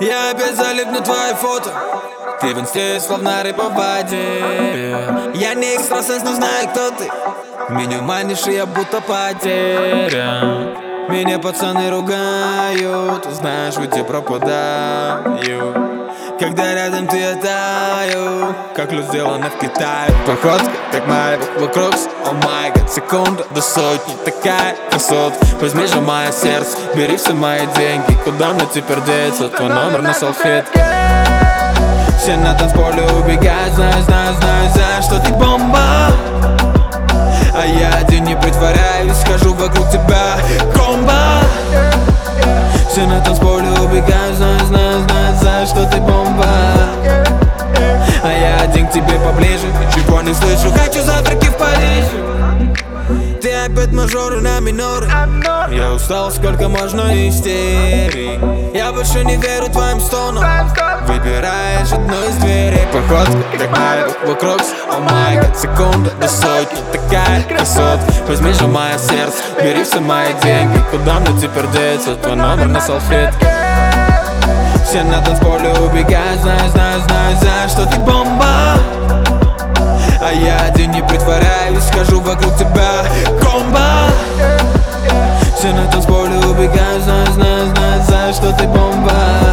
Я опять залипну твои фото. Ты в инсте словно рыба в воде. Я не экстрасенс, но знаю, кто ты. Меня манишь, и я будто потерян. Меня пацаны ругают, знаешь, уйти пропадаю. Когда рядом ты, я таю, как лед сделано в Китае. Походка, как моя вокруг, о май гад, секунда до сотни, такая красота. Возьми же мое сердце, бери все мои деньги. Куда мне теперь деться, твой номер на салфетке. Все на танцполе убегают, знаю, что ты бомба. А я один не притворяюсь, хожу вокруг тебя, комбо. Все на танцполе убегают, знаю, что ты бомба. А я один к тебе поближе, ничего не слышу, хочу завтраки в Париже. Ты опять мажоры на миноры. Я устал, сколько можно истерик. Я больше не верю твоим стонам. Выбираешь одну из дверей. Походка, как моя вокруг, о май гад, секунда до сотни, такая красота. Возьми же мое сердце, бери все мои деньги. Куда мне теперь деться, твой номер на салфетке. Все на танцполе убегают, знаю, что ты бомба. А я один не притворяюсь, хожу вокруг тебя, комбо. Все на танцполе убегают, знаю, что ты бомба.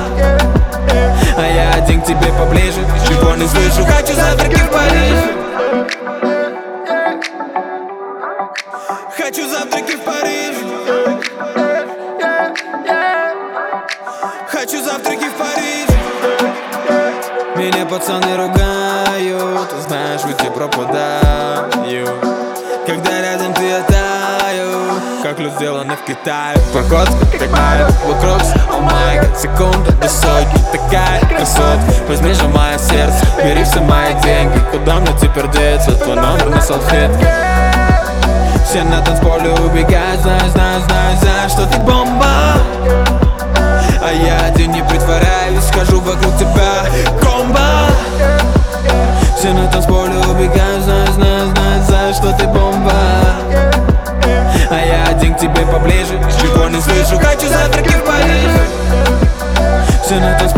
А я один к тебе поближе, ничего не слышу, хочу завтраки в Париже. Хочу завтраки в Париже. Хочу завтраки в Париже. Меня пацаны ругают, знаешь, уйти пропадаю. Когда рядом ты, я таю, как лед сделано в Китае. Походка, как моя вокруг, о май гад, секунда до сотни, такая красота. Возьми же мое сердце, бери все мои деньги. Куда мне теперь деться, твой номер на салфетке. Все на танцполе убегают, знаю, что ты бомба. А я один не притворяюсь, хожу вокруг тебя, комбо. Все на танцполе убегают, знаю, что ты бомба. А я один к тебе поближе, ничего не слышу, хочу завтраки в Париже. Все на